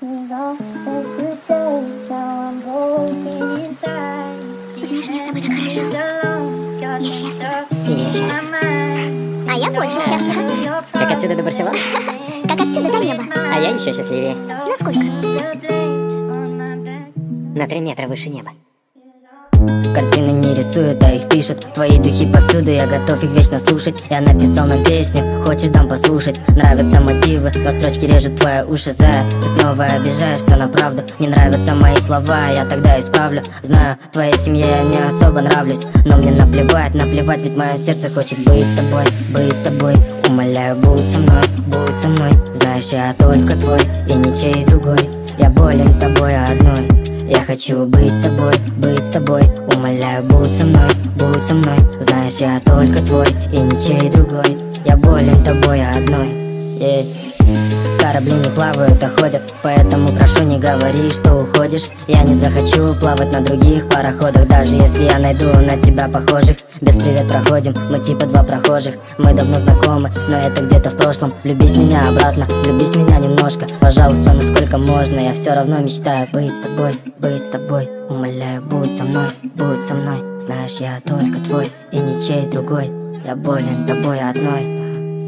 Знаешь, мне с тобой так хорошо. Я счастлива. И я счастлив. А я больше счастлива. Как отсюда до Барселоны? Как отсюда до неба. А я еще счастливее. Насколько? На 3 метра выше неба. Картины не рисуют, а их пишут. Твои духи повсюду, я готов их вечно слушать. Я написал нам песню, хочешь дам послушать. Нравятся мотивы, но строчки режут твои уши. Зая, ты снова обижаешься на правду. Не нравятся мои слова, я тогда исправлю. Знаю, твоей семье я не особо нравлюсь, но мне наплевать, наплевать, ведь мое сердце хочет быть с тобой, быть с тобой. Умоляю, будь со мной, будь со мной. Знаешь, я только твой и ничей другой. Я болен тобой одной. Я хочу быть с тобой, быть с тобой. Умоляю, будь со мной, будь со мной. Знаешь, я только твой и ничей другой. Я болен тобой одной. Корабли не плавают, а ходят, поэтому прошу, не говори, что уходишь. Я не захочу плавать на других пароходах, даже если я найду на тебя похожих. Без привет проходим, мы типа два прохожих. Мы давно знакомы, но это где-то в прошлом. Влюбись меня обратно, влюбись меня немножко. Пожалуйста, насколько можно, я все равно мечтаю быть с тобой, быть с тобой. Умоляю, будь со мной, будь со мной. Знаешь, я только твой и ничей другой. Я болен тобой одной.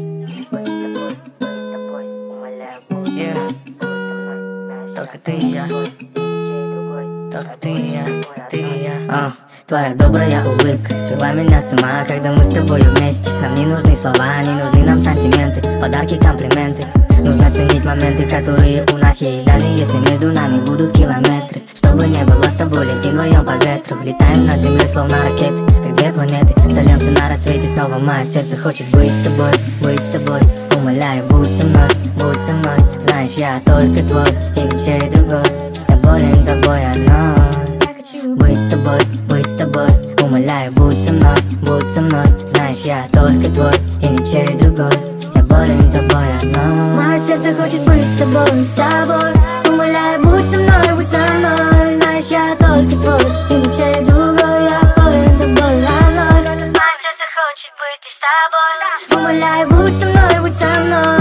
Только ты и я, только ты и я, ты и я. Твоя добрая улыбка свела меня с ума, когда мы с тобой вместе. Нам не нужны слова, не нужны нам сантименты, подарки, комплименты. Нужно ценить моменты, которые у нас есть, даже если между нами будут километры. Чтобы не было с тобой, летим вдвоем по ветру. Летаем над землей, словно ракеты, как две планеты. Сольемся на рассвете, снова мое сердце хочет быть с тобой, быть с тобой. Умоляю, будь со мной, будь со мной. Знаешь, я только твой и ничей другой. Я болен тобой одной. Быть с тобой, быть с тобой. Умоляю, будь со мной, будь со мной. Знаешь, я только твой и ничей другой. Я болен тобой одной. Мое сердце хочет быть с тобой, с собой. Умоляю, будь со мной, будь со мной. Знаешь, я только твой и ничей другой. Я болен тобой одной. Мое сердце хочет быть лишь с тобой. Умоляю, будь со мной, будь со мной.